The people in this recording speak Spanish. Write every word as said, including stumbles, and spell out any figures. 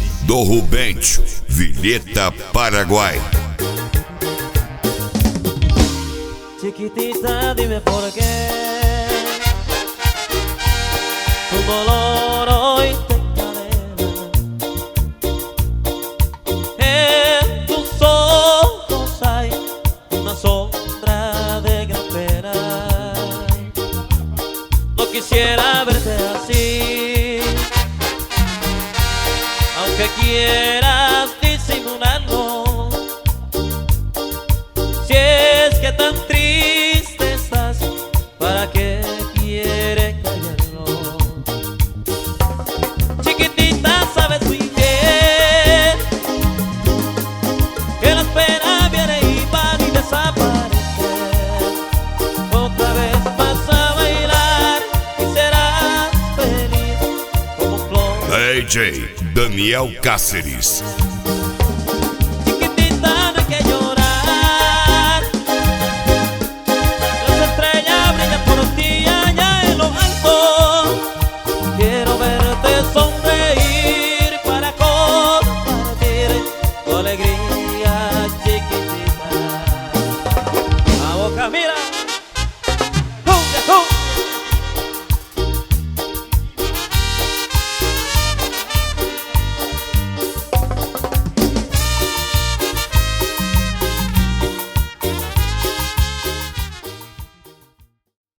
do Rubente, Villeta, Paraguay. Chiquitita, dime por qué tu dolor hoy te encadena. En tus ojos hay una sombra de gran pena. No quisiera verte así, aunque quieras disimularlo. Si es que tan triste estás, ¿para qué quieres callarlo? Chiquitita, sabes muy bien que la espera viene y va y desaparece. Otra vez vas a bailar y serás feliz como flor. D J Daniel Cáceres.